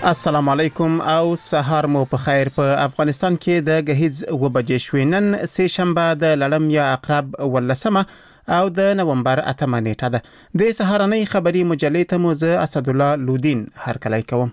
السلام علیکم او سهار مو په خیر. په افغانستان کې د غهیز و بجې شوې نن سه شنبه د لړم یا عقرب ولسمه او د نومبر 8 نیټه ده. د سهارنۍ خبري مجلې ته مو زه اسد الله لودین هرکلی کوم.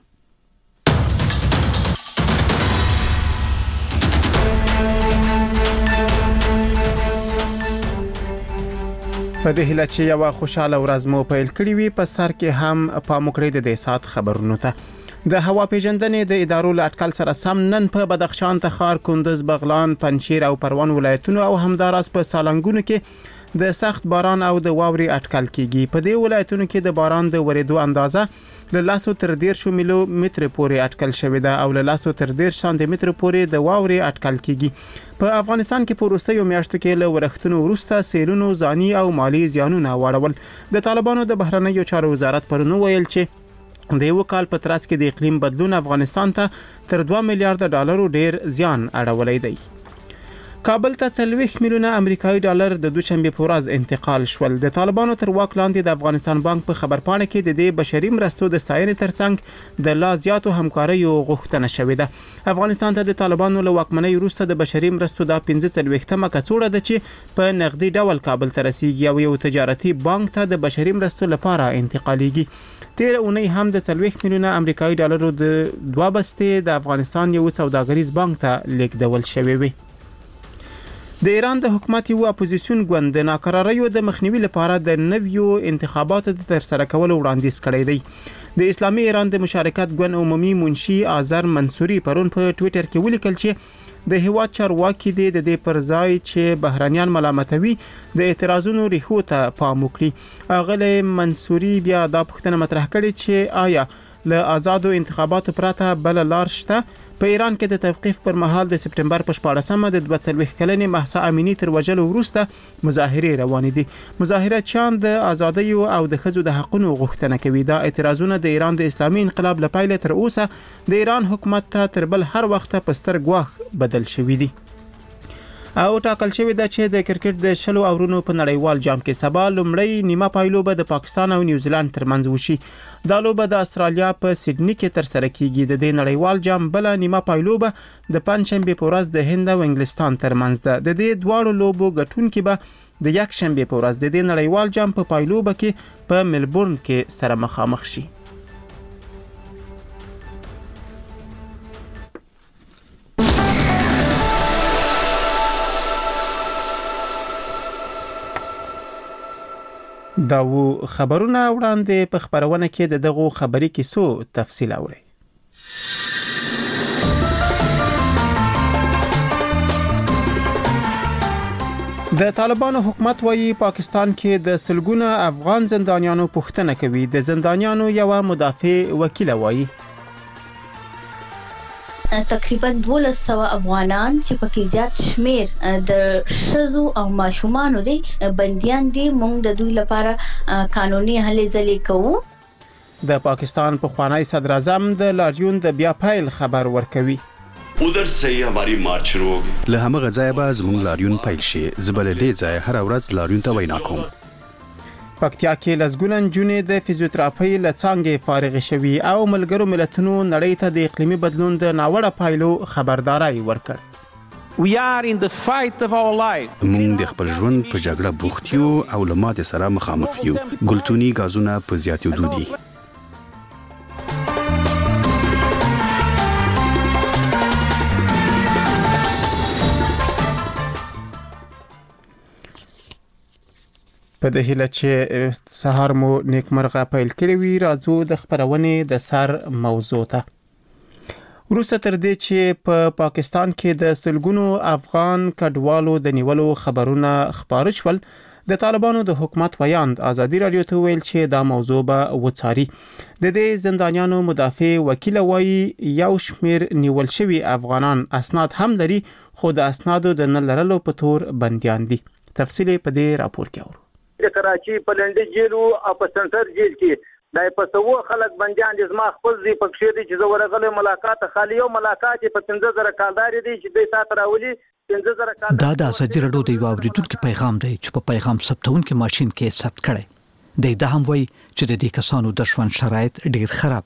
په دې هیله چې یو خوشاله ورځ مو پیل کړی وي، په سر کې هم پام وکړئ د دې سات خبرونو ته. د هوا پیژندنې د ادارو له اټکل سره سم نن په بدخشان، تخار، کندز، بغلان، پنجشیر او پروان ولایتونو او همداراز په سالنګونو کې د سخت باران او د واوري اټکل کیږي. په دې ولایتونو کې د باران د ورېدو اندازه له 100 تر 150 ملي متر پورې اټکل شوې ده او له 100 تر 150 سانتي متر پورې د واوري اټکل کیږي. په افغانستان کې په وروستیو میاشتو کې له ورښتونو وروسته سیلونو ځاني او مالی زیانونه واړول. د طالبانو د بهرنیو چارو وزارت پرون ویل چې د یو کال په ترڅ کې د اقلیم بدلون افغانستان ته تر 2 میلیارډ ډالرو ډیر زیان اړولی دی. کابل ته 40 میلیونه امریکایي ډالر د دوشنبه په ورځ انتقال شول. د طالبانو تر واک لاندې د افغانستان بانک په خبرپاڼه کې د دې بشري مرستو د ستاینې ترڅنګ د لا زیاتو همکاریو غوښتنه شوې ده. افغانستان ته د طالبانو له واکمنۍ وروسته د بشري مرستو د 15مه کڅوړه ده چې په نقدي ډول کابل ته رسیږي او یو تجارتي بانک ته د بشري مرستو لپاره انتقالیږي. تیر اونۍ هم د 40 میلیونه امریکایي ډالرو د 2 بستې د افغانستان یو سوداګریز بانک ته لیږدول شوې وي. د ایران د حکومت یو اپوزیسیون ګوند د ناکراریو د مخنیوي لپاره د نویو انتخاباتو د ترسره کولو وړاندیز کړی دی. د اسلامي ایران د مشارکت ګوند عمومي منشي آذر منصوري پرون په ټوئیټر کې ولیکل چې د هیواد چارواکي د دې پر ځای چې بهرانيان ملامتوي د اعتراضونو ریښو ته پام وکړي. اغله منصوري بیا دا پوښتنه مطرح کړې چې آیا له آزادو انتخاباتو پرته بل لار شته. په ایران کې د توقیف پر مهال د سپټمبر په 14مه د 42 کلنې مهسا امینی تر وژلو وروسته مظاهرې روانې دي. مظاهرچیان د ازادۍ او د ښځو د حقوقو غوښتنه کوي. دا اعتراضونه د ایران د اسلامي انقلاب لپاره تر اوسه د ایران حکومت ته تر بل هر وخت په ستر ګواښ بدل شوی دي. او ټاکل شوی ده چې د کرکټ د شلو اورونو په نړیوال جام کې سبا لومړی نیمه پایلوبه د پاکستان او نیوزیلند ترمنځ وشي. دا لوبه د استرالیا په سیدنی کې ترسره کیږي. د دې نړیوال جام بل نیمه پایلوبه د پنځشنبه په ورځ د هند او انګلستان ترمنځ ده. د دې دواړو لوبو ګټونکي به د یک شنبه په ورځ د دې نړیوال جام په پایلوبه کې په ملبورن کې سره مخامخ شي. دا و خبرونه وړاندې په خبرونه کې د دغو خبري کیسو تفصیل اورئ. د طالبانو حکومت وايي پاکستان کې د سلګونه افغان زندانیانو پوښتنه کوي. د زندانیانو یو مدافع وکیل وايي تقریبا 1200 افغانان چې پکې زیات شمیر د شذو او ماشومان دي بنديان دي، موږ د دوی لپاره قانوني هلې ځلې کوو. د پاکستان پخوانی صدر اعظم د لاریون د بیا پیل خبر ورکوي. उधर से ही हमारी मार्च शुरू होगी. له همغه ځایه به زموږ لاریون پیل شي. زبل دې ځای هر ورځ لاریون ته وینا کوم. پکتیا کې لسګونه نجونې د فزیوتراپي لڅانګې فارغ شوي او ملګرو ملتونو نړۍ ته د اقلیمي بدلون د ناوړه پایلو خبرداري ورکړ. We are in the fight of our life. موږ د خپل ژوند په جګړه بوخت یو او له ماتې سره مخامخ یو. ګلتوني غازونه په زیاتېدو دي. په دې هیله چې سهار مو نیکمرغه پیل کړی وي. راځو د خبرونې د سر موضوع ته. وروسته تر دې چې په پاکستان کې د سلګونو افغان کډوالو د نیولو خبرونه خبر شول، د طالبانو د حکومت ویاند ازادي رادیو ته ویل چې دا موضوع به وڅاري. د دې زندانیانو مدافع وکیل وايي یو شمیر نیول شوی افغانان اسناد هم لري، خو د اسنادو د نه لرلو په تور بنديان دي. تفصیل په دې راپور کې اورو. د کراچي په لنډي جیل او په سنټر جیل کې د پسوو خلک بنديان دي. زما خپل دی پکښې دي چې زه ورغله ملاقات خالي او ملاقات په 15000 کالدار دي چې د سات راولي 15000 کالدار. دا د ازادي رادیو د اوریدونکو پیغام دی چې په پیغام ثبتونکو ماشين کې ثبت کړي. د هم وایي چې د دې کسانو د ژوند شرایط ډیر خراب دي.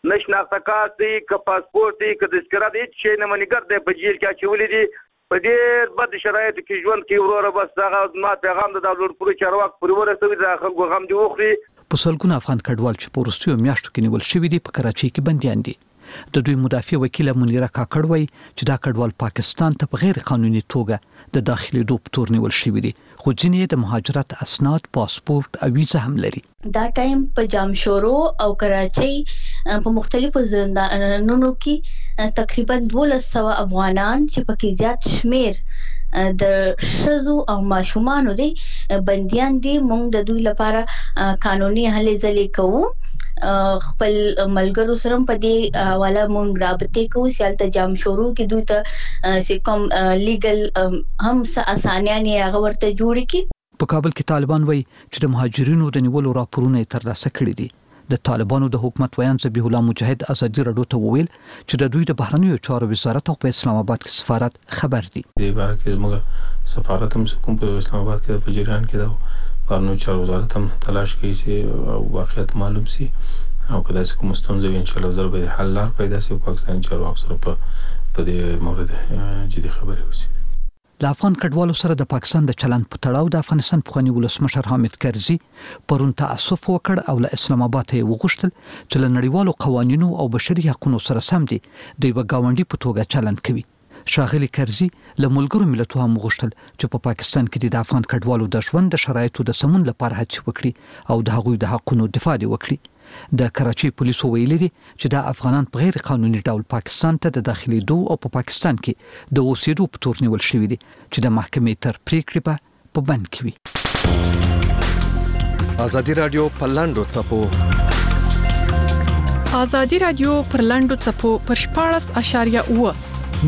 نشناخته کارت دی که پاسپورت دی که تذکره دی هیڅ شی نه منیګر دی په جیل کې اچولي دي په ډېر بد شرایطو کې ژوند کوي وروره. بس دغه ما پیغام د لوړپوړي چارواکو پورې ورسوي د خلکو غم دې وخوري. په سلګونه افغان کډوال چې په وروستیو میاشتو کې نیول شوي دي په کراچۍ کې بندیان دي. د دوی مدافع وکیله منیره کاکړ وایي چې دا کډوال پاکستان ته په غیر قانوني توګه د داخلي دوپ تور نیول شوي دي، خو ځینې د مهاجرت اسناد، پاسپورت او ویزه هم لري. دا ټایم په جامشورو او کراچۍ په مختلفو زندانونو کې تقریبا 1200 افغانان چې پکې زیات شمیر د شزو او ماشومانو دي بنديان دي. موږ د دوی لپاره قانوني هلې ځلې کوو. خپل ملګرو سره په دې حواله مونږ رابطې کوو چې تل جام شروع کې دوی ته کوم لیګل هم اسانیانه هغه ورته جوړ کی. په کابل کې طالبان وایي چې د مهاجرینو د نیولو راپورونه ترلاسه کړي دي. د طالبانو د حکومت ویان ذبیح الله مجاهد ازادي رادیو ته وویل چې د دوی د بهرنیو چارو وزارت او په اسلام آباد کې سفارت خبر دي. د باره کې موږ سفارت هم کوم په اسلام آباد کې په جریان کې دا بهرنیو چارو وزارت هم تلاش کوي چې واقعیت معلوم شي او کله چې کوم ستونزه ان شاء الله زر به حل لار پیدا شي. پاکستان چارواکو سره په دې مورد جدي خبرې وشي. د افغان کډوالو سره د پاکستان د چلند په تړاو د افغانستان پخوانی ولسمشر حامد کرزي پرون تاسف وکړ او له اسلام آباد ته وغوښتل چې له نړیوالو قوانینو او بشري حقوقو سره سم دي د یو ګاونډي په توګه چلند کوي. شاغلي کرزي له ملګرو ملتونو هم وغوښتل چې په پاکستان کې د افغان کډوالو د ژوند د شرایطو د سمون لپاره هڅې وکړي او د هغوی د حقوقو دفاع وکړي. د کراچۍ پولیسو ویلي دي چې دا افغانان په غیر قانوني ډول پاکستان ته د داخلي دوه او په پاکستان کې د اوسېدو په تور نیول شوي دي چې د محکمې تر پریکړې په بند کې وي. ازادي رادیو په لاندو څپو ازادي رادیو پر لاندو څپو پر 14.8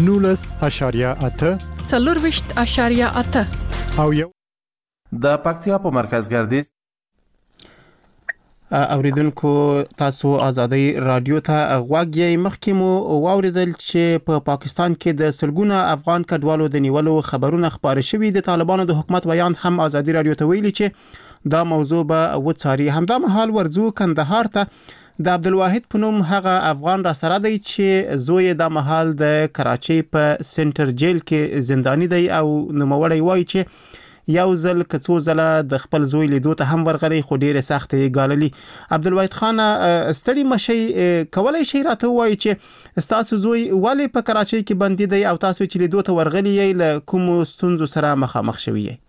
19.8 24.8 او یو د پکتیا په مرکز ګردیز اوریدونکو تاسو ازادي رادیو ته غواګي. مخکې مو واوریدل چې په پاکستان کې د سلګونه افغان کډوالو د نیولو خبرونه خبره شوې. د طالبانو د حکومت بیان هم ازادي رادیو ته ویلي چې دا موضوع به وڅاري. همدا مهال ورځو کندهار ته د عبدالواحد په نوم هغه افغان را سره دی چې زوی د محل د کراچۍ په سنټر جیل کې زنداني دی او نوموړی وایي چې یو ځل کڅو زله د خپل زوی لیدو ته هم ورغلی خو ډیره سختې ګاللي. عبدالواحد خان ستړي مشي کولای شي راته وایي چې تاسو زوی ولې په کراچۍ کې بندي دی او تاسو چې لیدو ته ورغلی یې له کوم ستونزو سره مخامخ شوی یې؟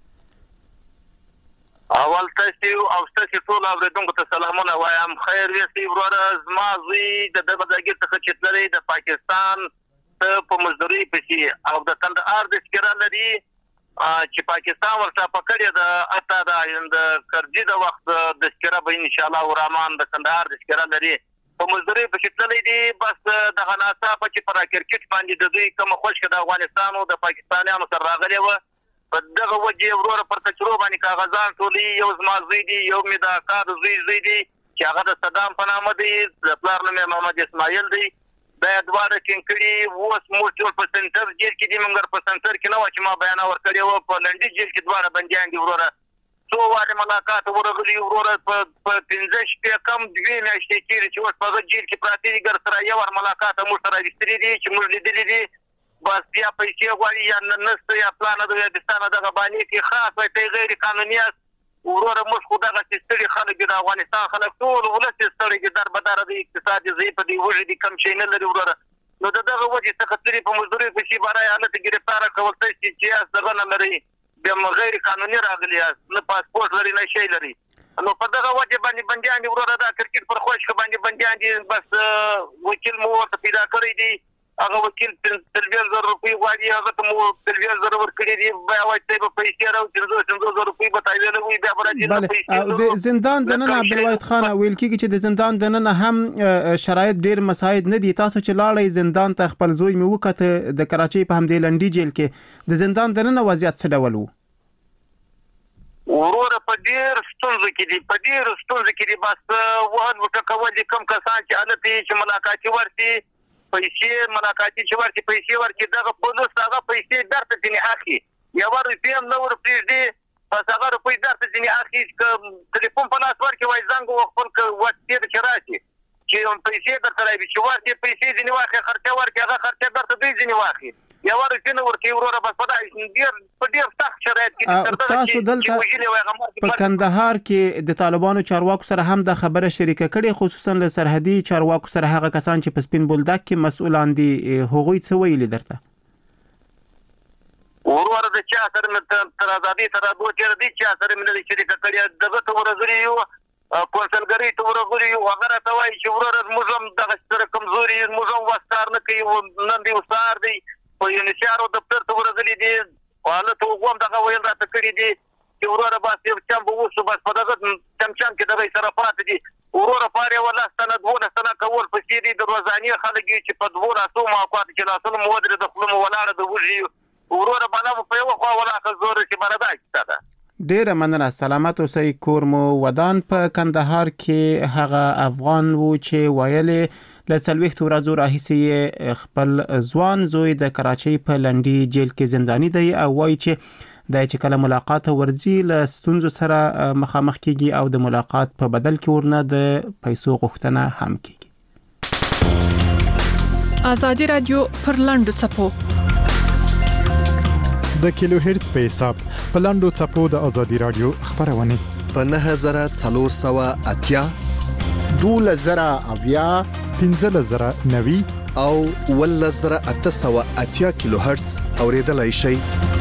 اول تاسو او تاسو ټول اوریدونکو ته سلامونه وایم. خیر یې وروره زما زوی د دغه څخه چې لري د پاکستان په مزدوري پسې او د کندهار د سکرا لري چې پاکستان ورته پکړی د اته د کرجي د وخت د سکرا به ان شاء الله ورمان د کندهار د سکرا لري په مزدوري پسې تللی دي. بس د غناصا په چې پر کرکټ باندې د دوی کوم خوش د افغانستان او د پاکستانیانو سره راغلی و په دغه وجه وروره پر کچرو باندې کاغذان ټولي یو زما زوی دی یو می د کار زوی دی چې هغه د صدام په نامه دی د پلار نوم محمد اسماعیل دی. دا دواره کینکړي اوس موږ ټول په سنټر جیل کې دي. موږ په سنټر کې نو چې ما بیان ورکړی و په لنډي جیل کې دواره بنديان دي وروره. څو واره ملاقات ورغلي وروره په 15 شپې کم 2 میاشتې کې چې اوس په جیل کې پراته دي ګر سره یو ور ملاقات مو سره لري دي چې موږ لیدلې دي. بس بیا پیسې غواړي یا نست یا پلان د وګستانه دغه باندې کې خاص وي غیر قانوني وروره موږ خو دغه ستړي خلک د افغانستان خلک ټول ولست ستړي در بدر د اقتصادي ضعیف دی وجه دي کم شي نه لري وروره. نو دغه وجه څخه تللی په مزدوري په شي بارای حالت گرفتار کول چې دغه نه لري د غیر قانوني راغلي نه پاسپورت لري نه شي لري. نو په دغه وجه باندې بنديان وروره دا کرکټ پر خوش باندې بنديان دي. بس وکیل مو ورته پیدا کړی دی هغه وکیل 30,000 روپۍ غواړي هغه ته مو 30,000 ورکړي دي بیا وایي په پیسې راو 30,000 روپۍ به تایید وي بیا راځي. د زندان د نن عبدالواحد خان ویل کیږي چې د زندان د نن هم شرایط ډیر مساعد نه دي. تاسو چې لاړی زندان ته خپل زوی مې وکړه د کراچۍ په همدې لنډي جیل کې د زندان د نن وضعیت څه ډول وو؟ وروره په ډیر ستونزو کې دي بس وهن وټکول کم کسان چې حالت چې ملاقات ورسي پیسې ملاقاتي چې ورکې پیسې ورکې دغه پولیس هغه پیسې درته ځینې اخلي یو روپۍ هم نه ورپرېږدي. بس هغه روپۍ درته ځینې اخلي ټلیفون په لاس ورکې وایي زنګ وخپل وسیې چې راشي چې پیسې درته راوي چې ورته پیسې ځنی واخې خرچه ورکې هغه خرچه درته دوی ځنی واخې یا ورته ورته وروره بس په ډیر سخت شرایط کې تاسو دلته په کندهار کې د طالبانو چارواکو سره هم د خبره شریکه کړي خصوصا له سرحدي چارواکو سره هغه کسان چې په سپین بولدک کې مسؤلان دي هغوی څه ویلي درته وروره د چا سره تر ازادي تر دوه چیر دي چا سره مې د شریکه کړي دغه ته ورغلي یو پرسنګری ته ورغلي یو هغه راته وایي چې وروره موږ هم دغه سره کمزوري موږ هم وستار نه کوي نن دی وستار دی په یونیسیارو دفتر ته ورغلي دي حالت وګوم دغه ویل راته کړی دي چې وروره بس یو چم ووسو بس په دغه چمچم کې دغه سره پاتې دي وروره پاره ولا ستنه دوه ستنه کول پسې دي د روزاني خلک چې په دوه راسو موقعات کې لاسونه مودره د خپل ولاړه د وږي وروره بلا په یو خوا ولا خزور چې بردا کیته ډیره مننه سلامت اوسئ کور مو ودان په کندهار کې هغه افغان وو چې ویلې له 40 ورځو راهیسې خپل ځوان زوی د کراچۍ په لنډي جیل کې زنداني دی او وایي چې د کله ملاقات ورځي له ستونزو سره مخامخ کیږي او د ملاقات په بدل کې ورنه د پیسو غوښتنه هم کیږي. آزادي رادیو پر لاندو چپو د کیلو هرتز په حساب په لاندو چپو د آزادي رادیو خبرونه په 9480 2000 15,090 او 1880 کیلو هرتز اوریدلای شئ.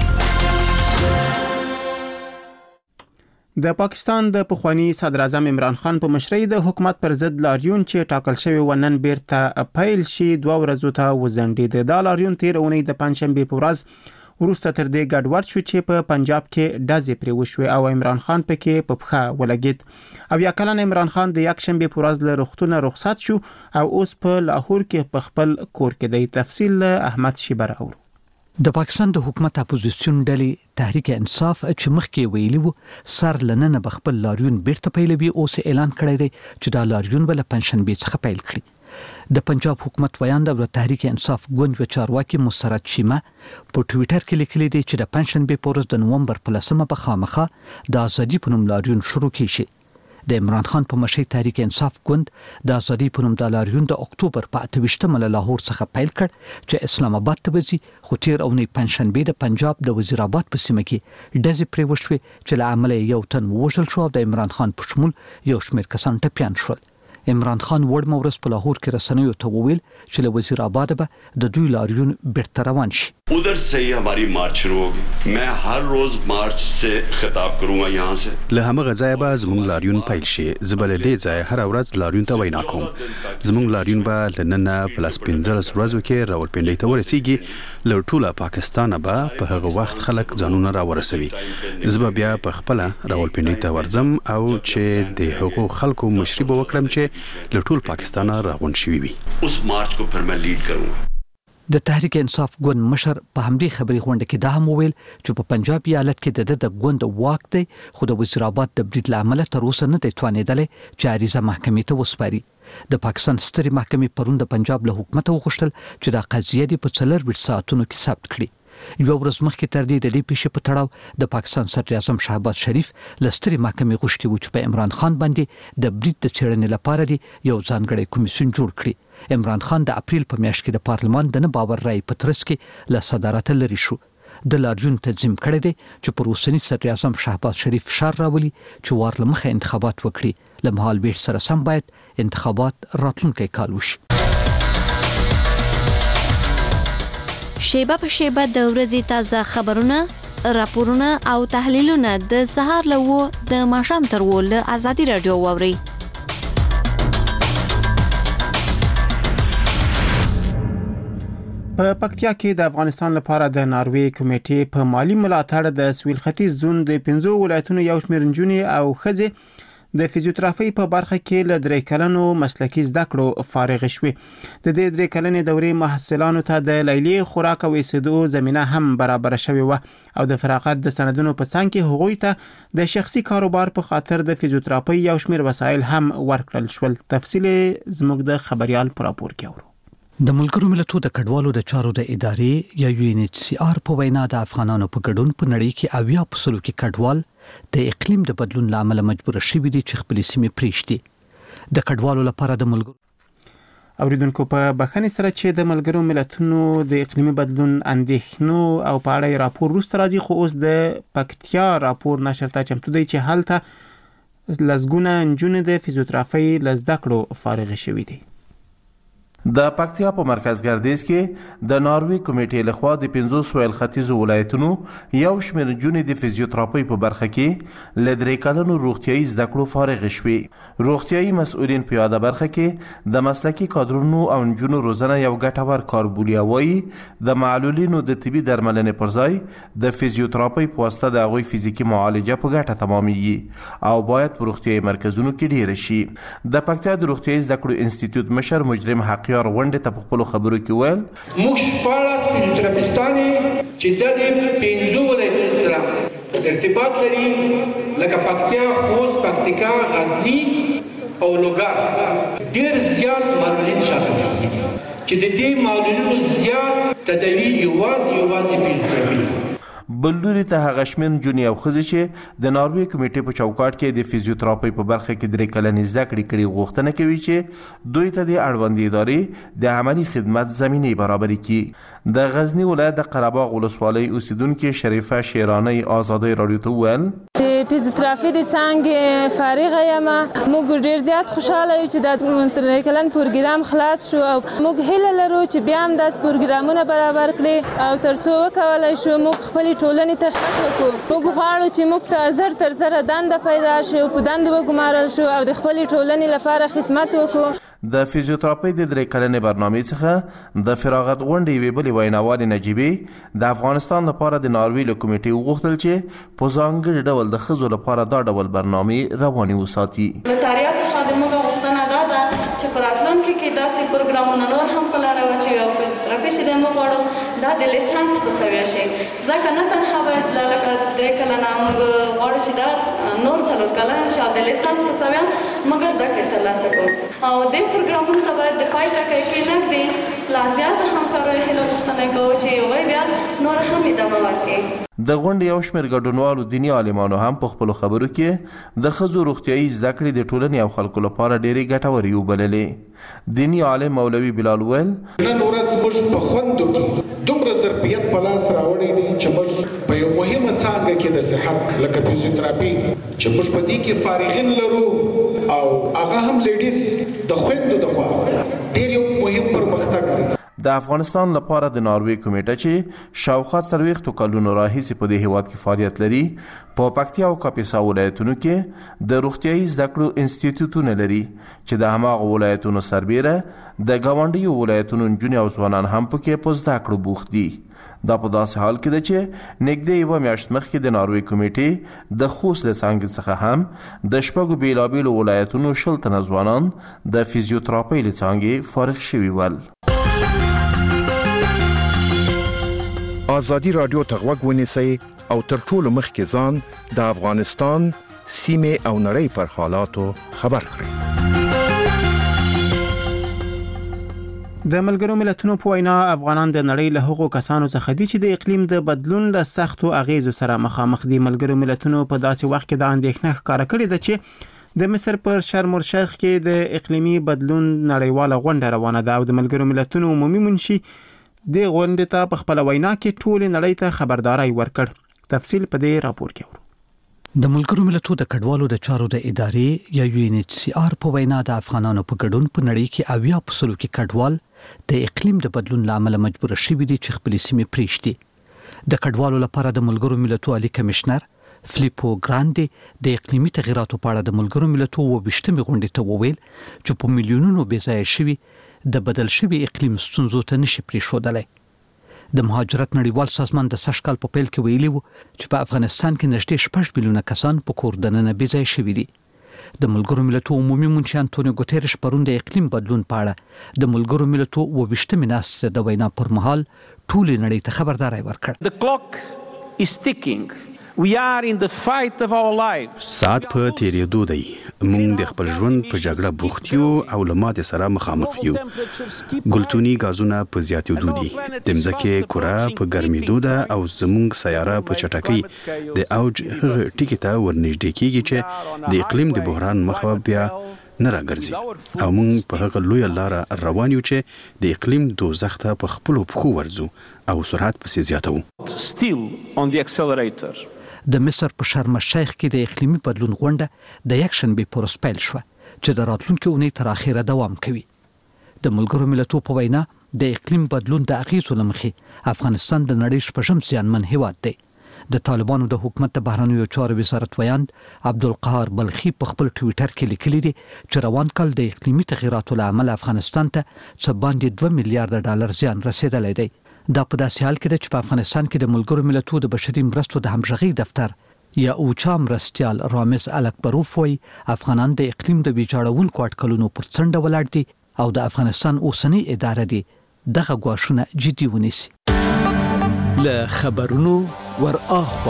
د پاکستان د پخوانی صدر اعظم عمران خان په مشرۍ د حکومت پر ضد لاریون چې ټاکل شوی ونن بیرته پیل شي 2 ورځو ته وزندید. د لاریون تیر اونۍ د پنځشنبه په ورځ وروسته تر دې ګډوډ شو چې په پنجاب کې ډزې پرې وشوې او عمران خان پکې په پخا ولګید. او یا کلن عمران خان د یک شنبه په ورځ له رختونه رخصت شو او اوس په لاهور کې په خپل کور کې دی. تفصیل احمد شیبر اورو. د پاکستان د حکومت اپوزیسیون ډلې تحریک انصاف چې مخکې ویلي وو سر لننه بخپل لاریون بیرته پیلوي اوس اعلان کړی دی چې دا لاریون بل پنځشنبه څخه پیل کړي. د پنجاب حکومت ویاند د تحریک انصاف ګوند و چارواکي مسرت شیمه په ټوئیټر کې لیکلي دي چې د پنځشنبه په ورځ د نومبر په 10مه په خامخه د ازادي په نوم لاریون شروع کیږي. د عمران خان په مشرۍ تحریک انصاف ګوند د ازادي په نوم د لاریون د اکتوبر په 28مه له لاهور څخه پیل کړ چې اسلام آباد ته وځي خو تیر اونۍ پنځشنبه د پنجاب د وزیر آباد په سیمه کې ډزې پرې وشوې چې له عمله یو تن وژل شو او د عمران خان په شمول یو شمېر کسان ټپیان شول. عمران خان وړ مورس په لاهور کې رسنیو ته وویل چې له وزیر آباد به د دوی لاریون بیرته روان شي. उधर से ही हमारी मार्च शुरू होगी. मैं हर रोज मार्च से खिताब करूंगा यहाँ से. له همغه ځای به زموږ لاریون پیل شي. زبل دې ځای هر ورځ لاریون ته وینا کوم. زموږ لاریون به لننه پلاس 15 ورځو کې راولپنډي ته ورسیږي. له ټوله پاکستان به په هغه وخت خلک ځانونه را ورسوي. زب بیا په خپل راولپنډي ته ورځم او چې د حقوق خلکو مشري به وکړم چې له ټول پاکستان راغون شي وي. उस मार्च को फिर मैं लीड करूंगा. د تحریک انصاف ګوند مشر په همدې خبري غونډه کې دا هم وویل چې په پنجاب ایالت کې د ګوند واک دی خو د وزیر آباد د برید لامل تر اوسه نه دی توانېدلی چې عریضه محکمې ته وسپاري. د پاکستان ستري محکمې پرون د پنجاب له حکومت وغوښتل چې دا قضیه د په 4 ساعتونو کې ثبت کړي. یو ورځ مخکې تر دې د دې پیښې په تړاو د پاکستان صدر اعظم شهباز شریف لستري محکمې غوښتي و چې په عمران خان باندې د برید د څېړنې لپاره دی یو ځانګړی کمیسیون جوړ کړي. عمران خان د اپریل په میاشت کې د پارلمان د نه باور رائے په ترڅ کې له صدارت لري شو. د لاریون تنظیم کړی دی چې پر اوسنی صدر اعظم شهباز شریف فشار راولي چې وارله مخه انتخابات وکړي. له مهال بیرته سره سم باید انتخابات راتلونکي کال وشي. شیبه په شیبه د ورځې تازه خبرونه، راپورونه او تحلیلونه د سهار له 9 د ماښام تر 10 له آزادي رادیو واوري. په پکتیا کې د افغانستان لپاره د ناروې کمیټې په مالی ملاتړ د سویل ختیځ زون د 15 ولایتونو یو شمېر نجونې او ښځې د فزیوتراپي په برخه کې له 3 کلنو مسلکي زده کړو فارغ شوې. د دې 3 کلنې دورې محصلانو ته د لیلي خوراک او ایسدو زمينه هم برابر شوې و او د فراغت د سندونو په څنګ کې هغوی ته د شخصي کاروبار په خاطر د فزیوتراپي یو شمېر وسایل هم ورکړل شول. تفصیل زموږ د خبريال پر راپور کې اورو. د ملګرو ملتونو د کډوالو د چارو د ادارې یا UNHCR په وینا د افغانانو په ګډون په نړۍ کې 80% کې کډوال د اقلیم د بدلون لامل مجبور شوي دي چې خپل سیمې پریږدي. د کډوالو لپاره د ملګرو اوریدونکو په بخښنې سره چې د ملګرو ملتونو د اقلیمي بدلون اندېښنو او په اړه راپور وروسته راځي، خو اوس د پکتیا راپور نشر ته چمتو دی چې هلته لسګونه نجونې د فزیوتراپي له زده کړو فارغ شوي دي. د پکتیا په مرکز ګردیز کې د ناروی کمیټې لخوا د 50 سویل ختیځو ولایتونو یو شمېر نجونې د فزیوتراپي په برخه کې له 3 کلونو روغتیايي زده کړو فارغ شوې. روغتیايي مسؤلین په یاده برخه کې د مسلکي کادرونو او نجونو روزنه یو ګټور کار بولي. وایي د معلولینو د طبي درملنې پر ځای د فزیوتراپي په واسطه د هغوی فزیکي معالجه په ګټه تمامېږي او باید په روغتیايي مرکزونو کې ډیره شي. د پکتیا د روغتیايي زده کړو انسټیټیوټ مشر مجرم حقیار غونډې ته په خپلو خبرو کې ویل موږ 14 فزیوتراپیستانې چې د 5 ولایتونو سره ارتباط لري لکه پکتیا، خوست، پکتیکا، غزنی او لوګر ډېر زیات معلولین شامل دي چې د دې معلولینو زیات تداوی یوازې فزیوتراپي. بلوري ته هغه شمن جونی او خزي چې د ناروی کمیټې په چوکاټ کې د فزیوتراپي په برخه کې 3 کلنې زده کړې غوښتنه کوي چې دوی ته د اړوندې ادارې د عملی خدمت زمینه برابري کړي. د غزنی ولایت د قرهباغ ولسوالۍ اوسیدونکو شریفه شیرانی آزادۍ رادیو ته ویل د فزیوتراپي د څنګه فارغ یم. موږ ډیر زیات خوشاله یو چې د 3 کلن پروګرام خلاص شو او موږ هیله لرو چې بیا هم داس پروګرامونه برابر کړي او ترڅو وکولای شو موږ خپل ټولنې ته خدمت وکړو. موږ غواړو چې موږ ته تر زر دنده پیدا شي او په دنده وګمارل شو او د خپل ټولنې لپاره خدمت وکړو. د فزیوتراپي د 3 کلنې برنامې څخه د فراغت غونډې وی بلې ویناوال نجيبي د افغانستان لپاره د ناروی له کمیټې وغوښتل چې په ځانګړي ډول د خزو لپاره دا ډول برنامې رواني وساتي. نوتاریات خادمو غوښتنه دا ده چې په راتلونکي کې داسې پروګرامونه نور هم په لاره واچوي او فزیوتراپي چې موږ غواړو دا د لیسانس په سویه شي. ځکه نه تنها باید لکه 3 کلنه موږ غواړو چې دا نور 4 کلن شي او د لیسانس په سویه موږ زده کړې ترلاسه کړو او د پروګرامونو ته باید د پای ټکی کې نږدې لا زیاته همکارۍ هیله غوښتنه کوو چې هغوی بیا نور هم ادامه ورکړي. د غونډې یو شمېر ګډونوالو دیني عالمانو هم په خپلو خبرو کې د ښځو روغتیايي زده کړې د ټولنې او خلکو لپاره ډېرې ګټورې وبللې. دیني عالم مولوي بلال ویل نن ورځ موږ په خوندو کې دومره ظرفیت په لاس راوړی دی چې موږ په یو مهمه څانګه کې د صحت لکه فزیوتراپي چې موږ په دې کې فارغین لرو او هغه هم لیډیز د خوندو د خوا ډېر یو مهم پرمختګ دی. د افغانستان لپاره د ناروی کمیټه چې شاوخوا 40 کلونو راهیسې په دې هیواد کې فعالیت لري په پکتیا او کاپیسا ولایتونو کې د روغتیايي زده کړو انسټیټیوټونه لري چې د هماغه ولایتونو سربیره د ګاونډیو ولایتونو نجونې او ځوانان هم پکې په زده کړو بوخت دي. دا په داسې حال کې ده چې نږدې یوه میاشت مخکې د ناروی کمیټې د خوست له څانګې څخه هم د 6 بېلابېلو ولایتونو 10 تنه ځوانان د فزیوتراپۍ له څانګې فارغ شوي ول. آزادی رادیو ته غوږ ونیسئ او تر ټولو مخکې ځان د افغانستان سیمې او نړۍ پر حالاتو خبر کړئ. د ملګرو ملتونو په وینا افغانان د نړۍ له هغو کسانو څخه دي چې د اقلیم د بدلون له سختو اغیزو سره مخامخ دي. ملګرو ملتونو په داسې وخت کې د اندېښنه ښکاره کړې ده چې د مصر پر شرم الشیخ کې د اقلیمي بدلون نړیواله غونډه روانه ده او د ملګرو ملتونو عمومي منشي د غونډې ته په خپل وینا کې ټول نړۍ ته خبرداري ورکړ. تفصیل په دې راپور کې ورو. د ملګرو ملتونو د کډوالو د چارو د ادارې یا UNHCR په وینا د افغانانو په ګډون په نړۍ کې 80% کې کډوال د اقلیم د بدلون لامل مجبور شوي دي چې خپل سیمې پریږدي. د کډوالو لپاره د ملګرو ملتونو عالی کمشنر فلیپو ګراندي د اقلیمي تغیراتو په اړه د ملګرو ملتونو وبشتمه غونډې ته وویل چې په میلیونونو بېځایه شوي د بدل شوي اقلیم ستونزو ته نشي پریښودلی. د مهاجرت نړیوال سازمان د سږ کال په پیل کې ویلي وو چې په افغانستان کې نږدې 6 میلیونه کسان په کور دننه بېځایه شوي دي. د ملګرو ملتونو عمومي منشي انټونیو ګوتيرش پرون د اقلیم بدلون په اړه د ملګرو ملتونو وبشتمه ناستې د وینا پر مهال ټول نړۍ ته خبرداري ورکړ. The clock is ticking. We are in the fight of our lives. ساعت په تیریدو دی. موږ د خپل ژوند په جګړه بوخت یو او له ماتې سره مخامخ یو. ګلتوني غازونه په زیاتېدو دي. د مځکې کره په ګرمېدو ده او زموږ سیاره په چټکۍ د اوج هغه ټکي ته ورنږدې کېږي چې د اقلیم د بحران مخه بیا نه راګرځي او موږ په هغه لوی لار روان یو چې د اقلیم دوزخ ته په خپل پخو ورزو او سرعت پسې زیاتو. Still on the accelerator. د مصر په شرم الشیخ کې د اقلیمي بدلون غونډه د یکشنبه پر پیل شو چې د راتلونکي اونۍ تر اخره دوام کوي. د ملګرو ملتونو په وینا د اقلیم بدلون د اغیزو لمخې افغانستان د نړۍ شپږم زیانمن هیواد دی. د طالبانو د حکومت د بهرنیو چارو وزارت ویاند عبدالقهار بلخي په خپل ټویټر کې لیکلي دي چې روان کال د اقلیمي تغیراتو له امله افغانستان ته څه باندې 2 میلیارډ ډالر زیان رسیدلی دی. دا په داسې حال کې ده چې په افغانستان کې د ملګرو ملتونو د بشري مرستو د همغږۍ دفتر یا اوچا مرستیال رامز الکبروف وایي افغانان د اقلیم د ویجاړونکو اټکلونو پر څنډه ولاړ دي او د افغانستان اوسنۍ اداره دي دغه ګواښونه جدي ونیسي. له خبرونو ور اخوا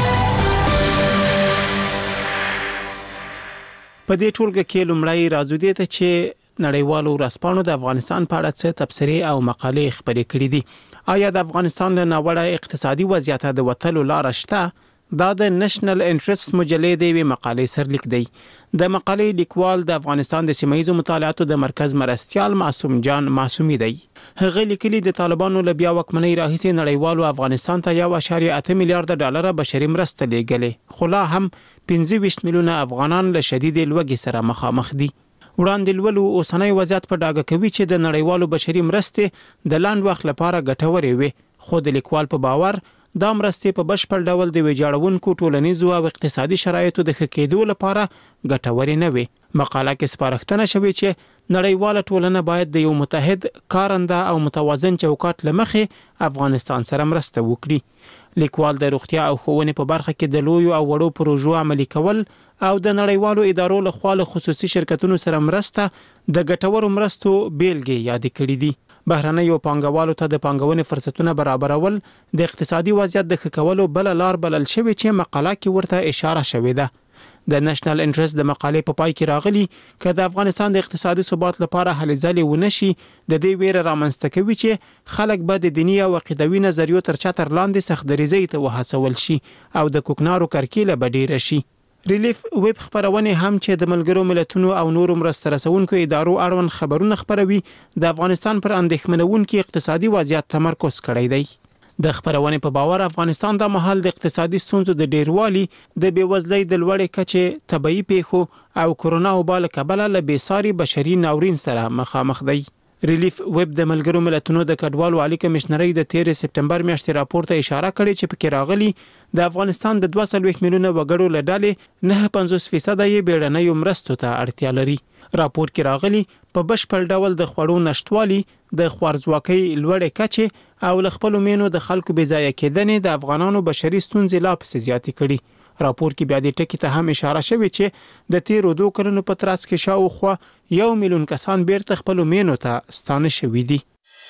په دې ټولګه کې لومړی راځو دې ته چې نړیوالو ورځپاڼو د افغانستان په اړه څه تبصرې او مقالې خپرې کړې دي. آیا د افغانستان له ناوړه اقتصادي وضعیت د وټلو لار شته؟ دا د نېشنل انټرست مجلې د وی مقالې سرلیک دی. د مقالې لیکوال د افغانستان د سیمایي مطالعاتو د مرکز مرستیال معصوم جان معصومي دی. هغه لیکلي د طالبانو له بیا واکمنۍ راهیسې نړیوالو افغانستان ته 1.8 میلیارډ ډالر بشري مرسته لیږلې، خو لا هم 25 میلیونه افغانان له شدید لوږې سره مخامخ دي. وړاندې لولو اوسنۍ وضعیت په ډاګه کوي چې د نړیوالو بشري مرستې د لاند وخت لپاره ګټورې وي، خو د لیکوال په باور دا مرستې په بشپړ ډول د ویجاړونکو ټولنیزو او اقتصادي شرایطو د ښه کېدو لپاره ګټورې نه وي. مقاله کې سپارښتنه شوې چې نړیواله ټولنه باید د یو متحد کارنده او متوازن چوکاټ لمخې افغانستان سره مرسته وکړي. لیکوال د روغتیا او ښوونې په برخه کې د لویو او وړو پروژو عملي کول او د نړیوالو ادارو له خوا له خصوصي شرکتونو سره مرسته د ګټورو مرستو بیلګې یاد کړې دي. بهرنیو پانګوالو ته د پانګونې فرصتونه برابرول د اقتصادي وضعیت د ښه کولو بل لار بلل شوی چې مقاله کې ورته اشاره شوې ده. د نېشنل انټرست د مقالې په پای کې راغلي چې د افغانستان د اقتصادي ثبات لپاره هلې ځلې ونشي د دې ویره رامنځته کوي چې خلک به د دیني او عقیدوي نظریو تر چتر لاندې سختدریزۍ ته وهڅول شي او د کوکنارو کرکیله به ډیره شي. ریلیف ویب خبرونه هم چې د ملګرو ملتونو او نورو مرسته رسونکو ادارو اړوند خبرونه خبروي د افغانستان پر اندېښمنونکي اقتصادي وضعیت تمرکز کړی دی. د خبرونه په باور افغانستان د محل د اقتصادي ستونزو د ډیروالي د بیوزلۍ د لوړې کچې طبيعي پیښو او کرونا وبا له کبله له بېساري بشري ناورین سره مخامخ دی. ریلیف ویب د ملګرو ملتونو د کډوالو عالی کمشنرۍ د 13 سپټمبر میاشتې راپور ته اشاره کړې چې پکې راغلي د افغانستان د 2.3 میلیونه وګړو له ډلې 9.50% یې بیړنیو مرستو ته اړتیا لري. راپور کې راغلي په بشپړ ډول د خوړو نشټوالي، د خوارځواکۍ لوړې کچې او له خپلو مینو د خلکو بې ځایه کېدنې د افغانانو بشري ستونزې لا پسې زیاتې کړي. راپور کې بیا د ټکی ته هم اشاره شوې چې د تیرو 2 کلونو په ترڅ کې شاوخوا 1 میلیون کسان بیرته خپل مینو ته ستانه شوي دي.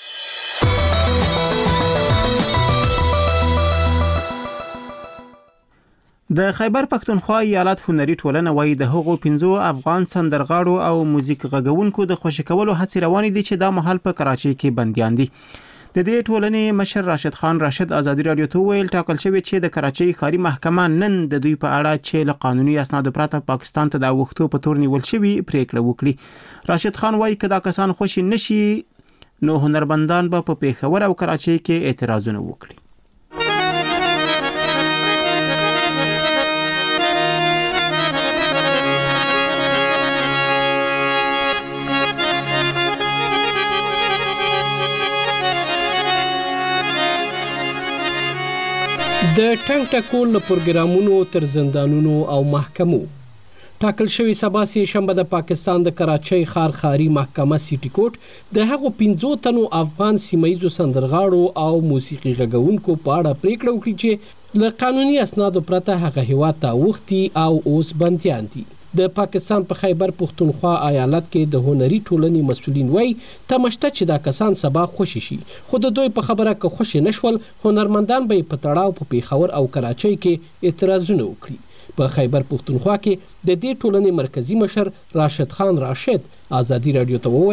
د خیبر پښتونخوا ایالت هنري ټولنه وايي د هغو 15 افغان سندرغاړو او موزیک غږونکو د خوشی کولو هڅې روانې دي چې دا مهال په کراچۍ کې بنديان دي. د دې ټولنې مشر راشد خان راشد ازادي رادیو ته ویل ټاکل شوی چې د کراچۍ ښاري محکمه نن د دوی په اړه چې له قانوني اسنادو پرته پاکستان ته د وختو په تور نیول شوی پریکړه وکړي. راشد خان وايي کدا کسان خوشی نشي نو هنرمندان به په پیښور او کراچۍ کې اعتراضونه وکړي. د ټنګ ټکول له پروګرامونو تر زندانونو او محکمو ټاکل شوی سبا سي شنبه د پاکستان د کراچۍ ښار ښاري محکمه سیټي کوټ د هغو 15 تنو افغان سیمایي سندرغاړو او موسیقي غږونکو په اړه پریکړه وکړه چې له قانوني اسنادو پرته هغه هیواد ته وختي او اوس بنديان دي. د پاکستان په خیبر پښتونخوا ایالت کې د هنري ټولنې مسؤلین وایي تمشته چې دا کسان سبا خوشي شي، خو د دوی په خبره که خوشي نشول هنرمندان به په تړاو په پیښور او کراچۍ کې اعتراضونه وکړي. په خیبر پښتونخوا کې د دې ټولنې مرکزی مشر راشد خان راشد ازادي رادیو ته وویل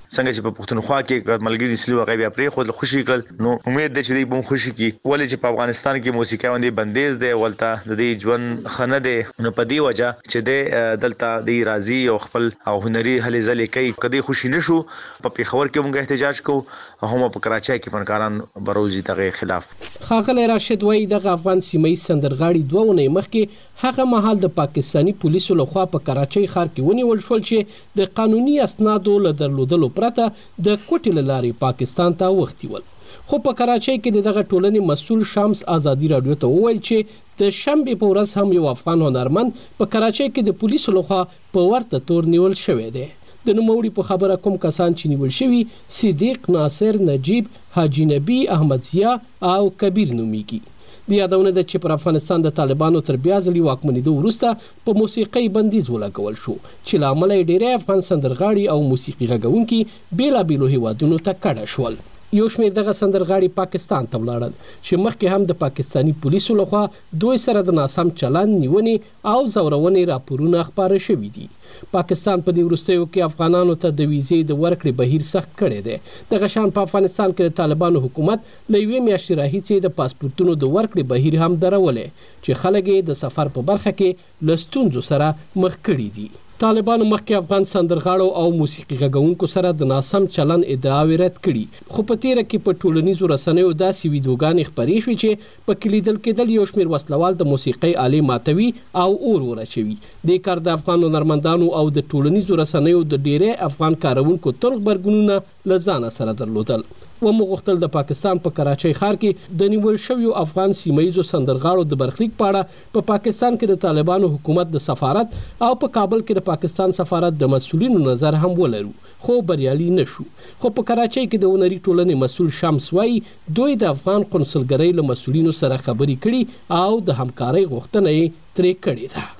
څنګه چې په پښتونخوا کې ملګری سلی وغه بیا پرې خو خوشي کړ نو امید ده چې دوی به خوشي کی ولې چې په افغانستان کې موسیقي باندې بندیز دی ولته د دې ژوند خنه دی نو په دې وجه چې د دلته د راضي او خپل او هنري هلې ځلې کوي کدي خوشي نشو په پیښور کې موږ احتجاج کوو هم په کراچۍ کې فنکاران بروزي دغه خلاف. خاغلی راشد وایي دغه افغان سیمه سندرغاړي 2 ونې مخکې هغه مهال د پاکستانی پولیسو لخوا په کراچۍ ښار کې ونیول شول چې د قانوني اسنادو له درلودلو پرته د کوټې له لارې پاکستان ته وختي ول. خو په کراچۍ کې دغه ټولنې مسؤل شمس آزادي رادیو ته وویل چې د شنبې په ورځ هم یو افغان هنرمند په کراچۍ کې د پولیسو لخوا په ورته تور نیول شوی دی. د نوموړي په خبره کوم کسان چې نیول شوي صدیق، ناصر، نجیب، حاجی نبی، احمد ضیا او کبیر نومیږي. د یادونه ده چې پر افغانستان د طالبانو تر بیا ځلې واکمنېدو وروسته په موسیقۍ بندیز ولګول شو چې له امله یې ډېری افغان سندرغاړي او موسیقي غږونکي بېلابېلو هیوادونو ته کډه شول. یو شمېر دغه سندرغاړي پاکستان ته ولاړل چې مخکې هم د پاکستانی پولیسو لخوا دوی سره د ناسم چلند، نیونې او ځورونې راپورونه خپاره شوي دي. پاکستان په دې وروستیو کې افغانانو ته د ویزې د ورکړې بهیر سخت کړی دی. دغه شان په افغانستان کې د طالبانو حکومت له یوې میاشتې راهیسې د پاسپورتونو د ورکړې بهیر هم درولې چې خلک یې د سفر په برخه کې له ستونزو سره مخ کړي دي. طالبانو مخکې افغان سندرغاړو او موسیقي غږونکو سره د ناسم چلند ادعاوې رد کړي خو په تیره کې په ټولنیزو رسنیو داسې ویډیوګانې خپرې شوې چې په کې لیدل کېدل یو شمېر وسلوال د موسیقۍ آلې ماتوي او اور ورچوي. دې کار د افغان هنرمندانو او د ټولنیزو رسنیو د ډېری افغان کارونکو تلخ غبرګونونه له ځانه سره درلودل. ومغوښتل د پاکستان په کراچۍ ښار کې د نیول شویو افغان سیمهیزو سندرغاړو د برخلیک په اړه په پاکستان کې د طالبانو حکومت د سفارت او په کابل کې د پاکستان سفارت د مسؤلینو نظر هم ولرو خو بریالي نشو. خو په کراچۍ کې د هنري ټولنې مسؤل شمس وایي دوی د افغان قونسلګرۍ له مسؤلینو سره خبرې کړي او د همکارۍ غوښتنه یې ترې کړې ده.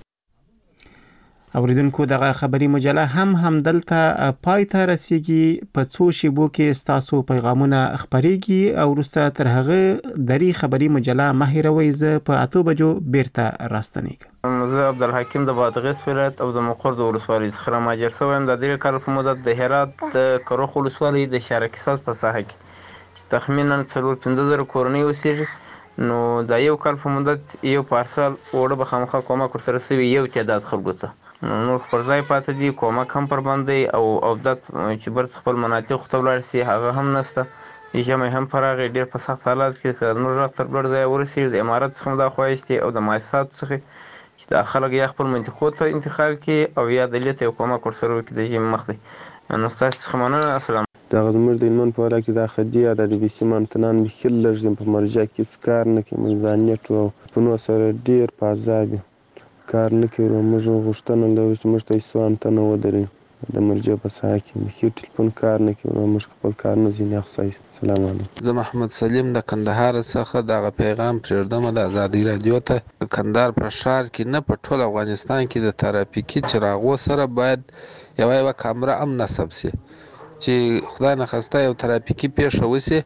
اوریدونکو دغه خبري مجله هم دلته پای ته رسیږي. په څو شیبو کې ستاسو پیغامونه خبريږي او وروسته تر هغه دری خبري مجله مهیروي ز په 8 بجو بیرته راستنیږي. زه عبدالحکیم د بادغیس ولایت او د مقر د ولسوالۍ څخه ماجر شوم. د دې کال په مدت د هرات د کروخ ولسوالۍ د شارکیساز په ساحه کې چې تخمینا 4-15,000 کورنۍ اوسېږي نو د یو کال په مدت یو پارسل وړه به خامخا کومک ورسره سوي یو تعداد خلکو ته نور پر ځای پاتې دي کومک هم پر باندې او عبدت چې برڅ خپل مناطق ته ولاړ سي هغه هم نشته. ژمی هم پراغې ډېر په سخت حالات کې نور راته تر بل ځای ورسېږي. د امارات څخه هم دا خواهشتي او د مؤسساتو څخه چې دا خلک یا خپل منطقو ته انتقال کړي او یا دلته یو کومک ورسره وکړي د ژمي مخکې. نو ستاسو څخه مننه. السلام. دغه زموږ د هلمند په ولايت کې د خدي یا د بي سي مانتنان بخیل لږ په مرجع کې کار نه کوي مزانیت او په نو سره ډېر په عذاب کار نه کوي. موږ غوښتنه لرو چې موږ ته یې انتنه ودرې د مرجع په ساحه کې بخیر ټلیفون کار نه کوي موږ خپل کار نه ځینې اخصایي. السلام علیکم. زه محمد سلیم د کندهار څخه دغه پیغام پرېږدم د ازادي رادیو ته. کندهار په ښار کې نه په ټول افغانستان کې د ترافیکي چراغو سره باید یوه کامره هم نصب شي چې خدای نخواسته یو ترافیکي پیښه وشي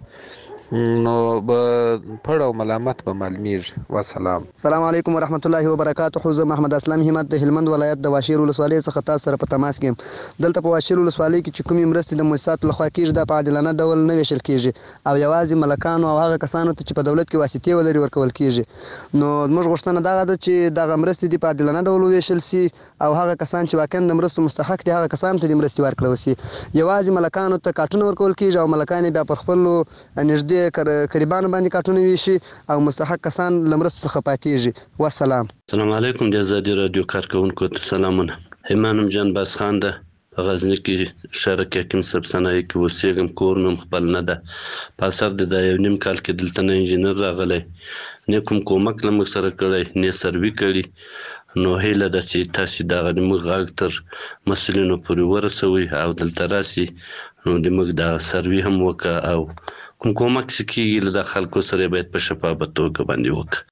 نو به پړ او ملامت به معلومیږي. والسلام. السلام علیکم ورحمت الله وبرکاته. زه محمد اسلام همت د هلمند ولایت د واشیر ولسوالۍ څخه تاسو سره په تماس کې یم. دلته په واشیر ولسوالۍ کې چې کومې مرستې د مؤسساتو لخوا کېږي دا په عادلانه ډول نه ویشل کېږي او یوازې ملکانو او هغه کسانو ته چې په دولت کې واسطې ولري ورکول کېږي. نو موږ غوښتنه دغه ده چې دغه مرستې دي په عادلانه ډول وویشل سي او هغه کسان چې واقعا د مرستو مستحق دي هغه کسانو ته د مرستې ورکړل سي. یوازې ملکانو ته کارټونه ورکول کېږي او ملکان بیا پر خپلو نږدې قریبانو باندې کارټونه ویشي او مستحق کسان له مرستو څخه پاتېږي. والسلام. السلام علیکم. د ازادي رادیو کارکونکو ته سلامونه. همانم جان باسخان ده په غزنی کې شرک حکیم سبسنای کې اوسېږم. کور مې خپل نه ده. په اثر د یو نیم کال کې دلته نه انجینر راغلی نه کوم کومک له موږ سره کړی نه سروي کړي. نو هیله ده چې تاسو دغه موږ غږ تر مسؤلینو پورې ورسوي او دلته راسي نو د موږ د سروي هم وکړه او کوم کومک چې کېږي له خلکو سره باید په شفافه توګه باندې وکړي.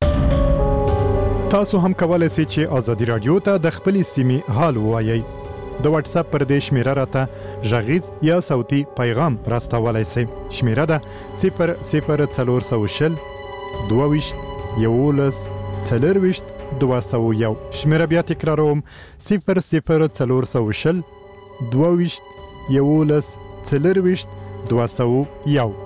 تاسو هم کولای شئ چې ازادي رادیو ته د خپلې سیمې حال ووایئ. د واتس اپ پر دې شمیره راته غږیز یا صوتي پیغام راستولای شئ. شمیره ده 00420 22 11 40 201. شمیره بیا تکراروم 00420 22 11 40 201